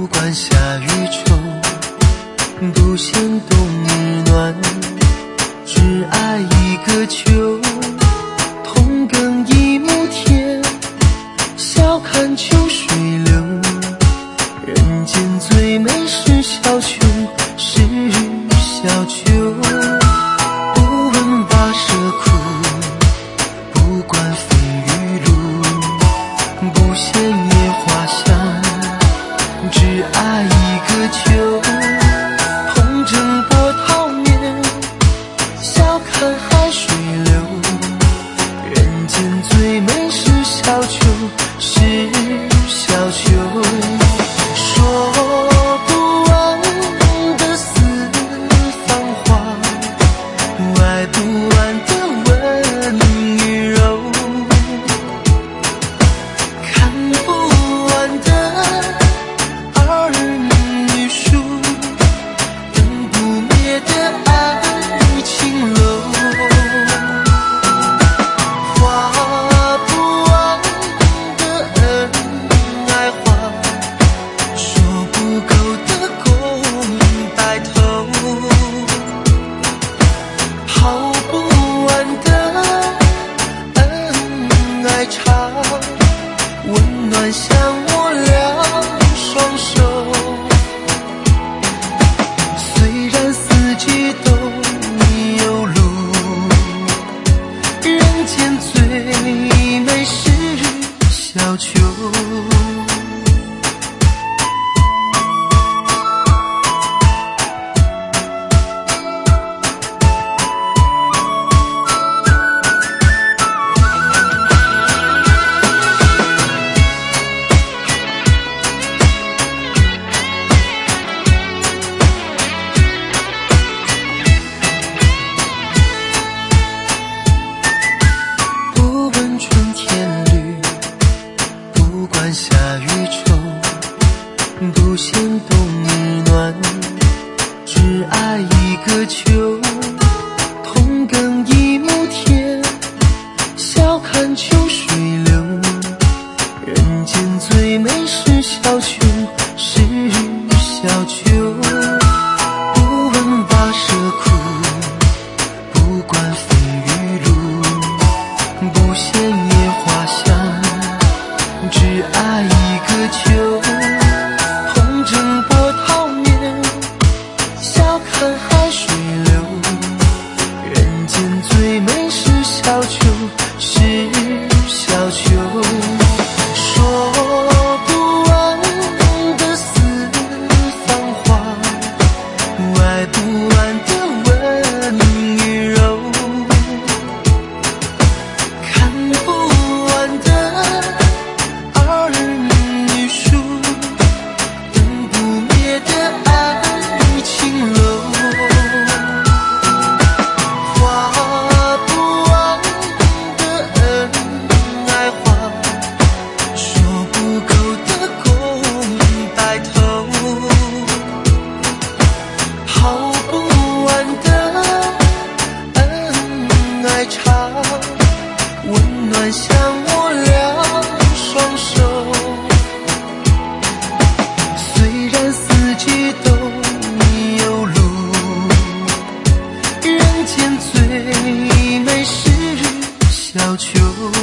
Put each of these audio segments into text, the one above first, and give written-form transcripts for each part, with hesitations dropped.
不管夏与秋，不嫌冬日暖，只爱一个秋。同耕一亩田，笑看秋水流。人间最美是小秋，是小秋。不问跋涉苦，不管风雨路，不嫌野花香，只爱一个秋。同斟波涛面，笑看海水流。人间最美是小秋，是小秋。说不完的四方话，爱不完的温与柔，看不完的儿女书，灯不灭的爱情楼，画不完的恩爱画，说不够的共白头，泡不完的恩爱茶，温暖像我俩双手。虽然四季都有路，人间最美是小秋。不问春天绿，不管夏与秋，不嫌冬日暖，只爱一个秋。同耕一亩田，笑看秋水流。人间最美是小秋，是小秋。不问跋涉苦，不管风雨路，不嫌野花香，只爱一个秋。同斟波涛面，笑看海水流。人间最美是小秋，是小秋。说不完的四方话，爱不完的温与柔，看不完的儿女书，灯不灭的爱情楼，画不完的恩爱画，说不够的共白头，泡不完的恩爱茶，温暖像我俩双手。虽然四季都有路，人间最美是小秋。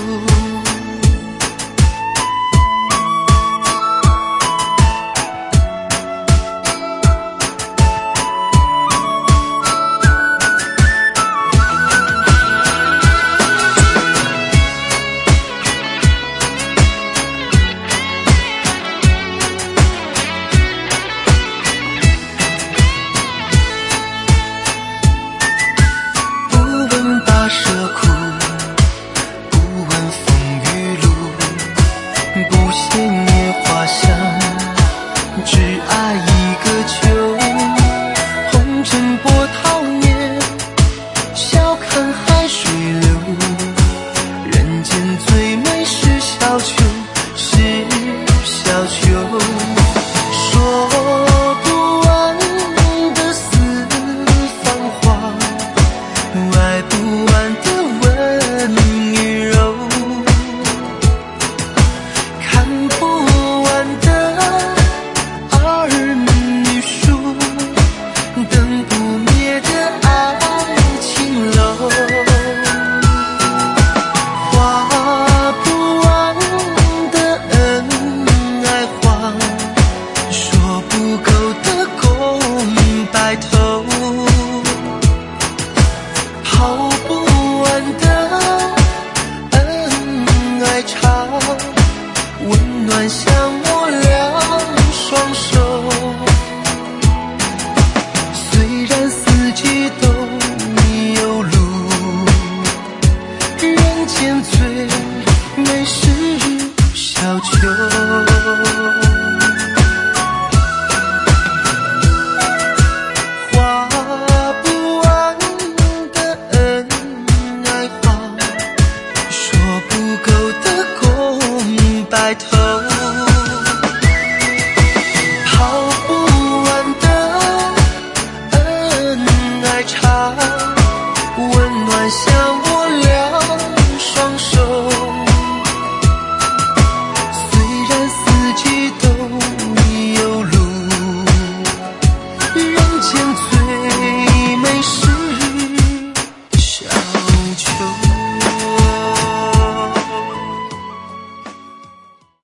不问跋涉苦，不问风雨路，不嫌野花香，只爱一个秋。